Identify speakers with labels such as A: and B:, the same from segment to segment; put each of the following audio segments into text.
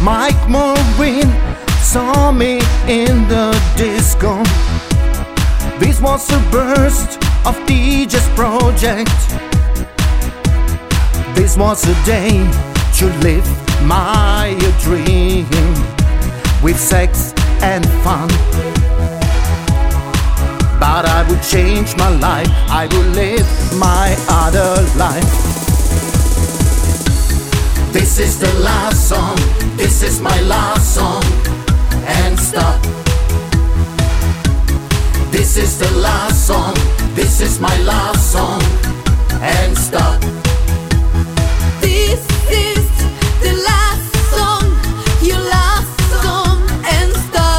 A: Mike Marine saw me in the disco. This was a burst of DJ's project. This was a day to live my dream with sex and fun. But I would change my life, I would live my other life. This is the last song, this is my last song, and stop. This is the last song, this is my last song, and stop.
B: This is the last song, your last song, and stop.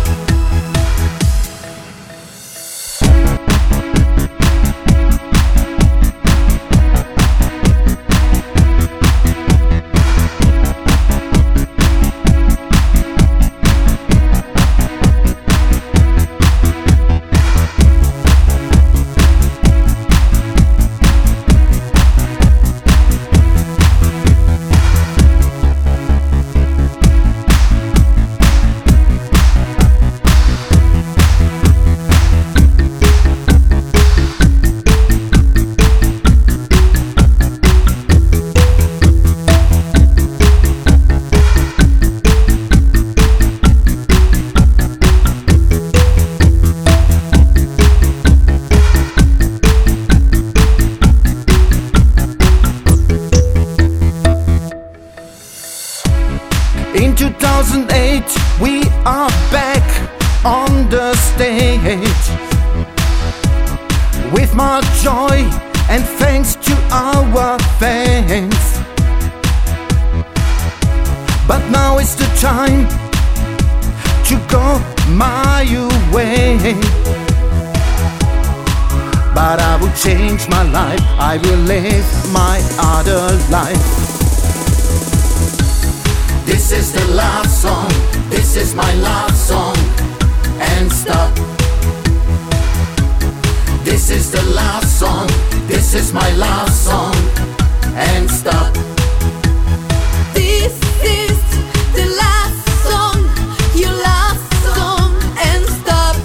A: In 2008 we are back on the stage with much joy and thanks to our fans. But now is the time to go my way. But I will change my life, I will live my other life. This is the last song, this is my last song, and stop. This is the last song, this is my last song, and stop.
B: This is the last song, your last song, and stop.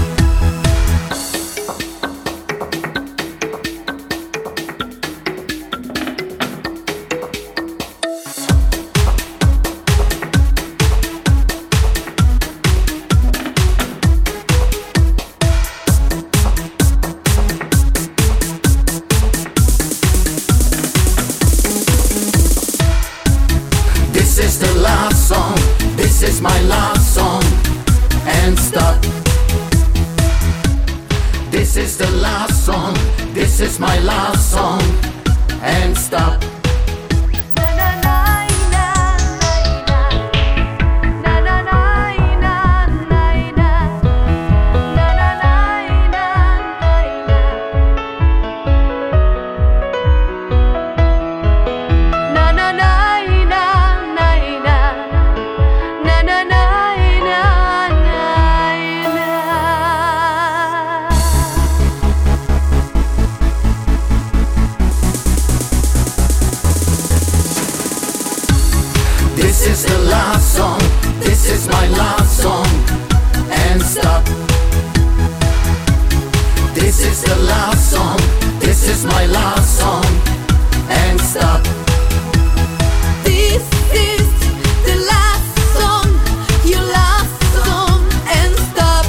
A: This is the last song, this is my last song, and stop. This is the last song, this is my last song, and stop. This is the last song, this is my last song, and stop. This is the last song, this is my last song, and stop.
B: This is the last song, your last song, and stop.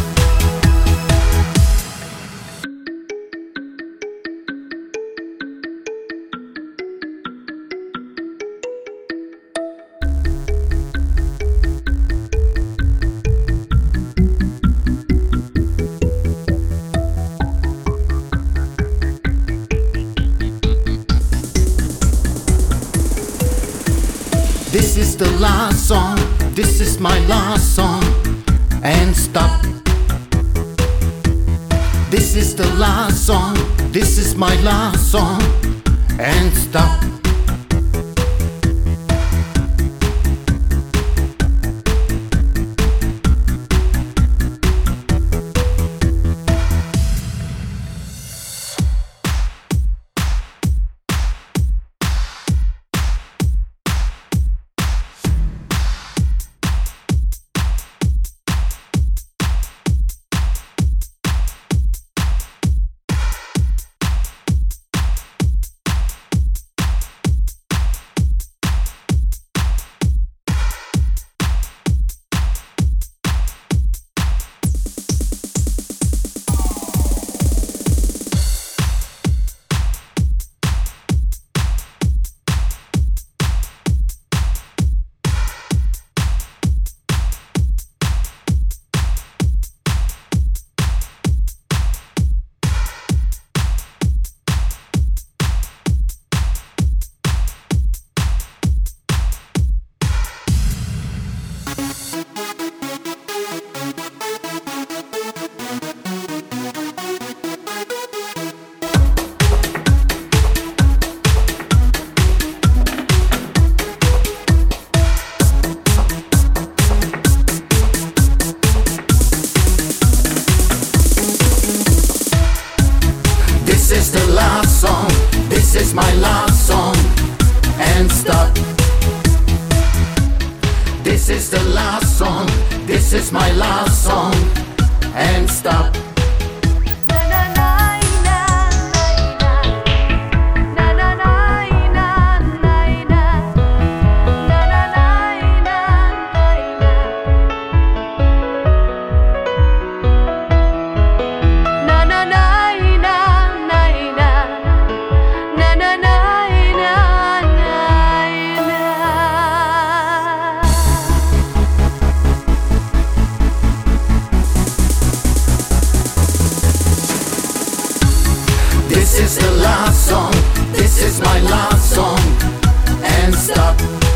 A: This is the last song, this is my last song, and stop. This is the last song, this is my last song, and stop. This is my last song, and stop. This is the last song, this is my last song, and stop.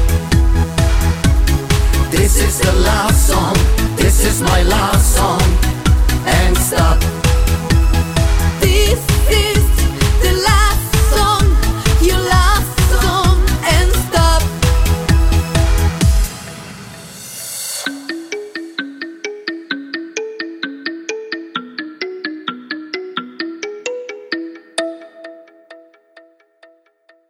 A: This is the last song, this is my last song, and stop.
B: This is the last song, your last song, and stop.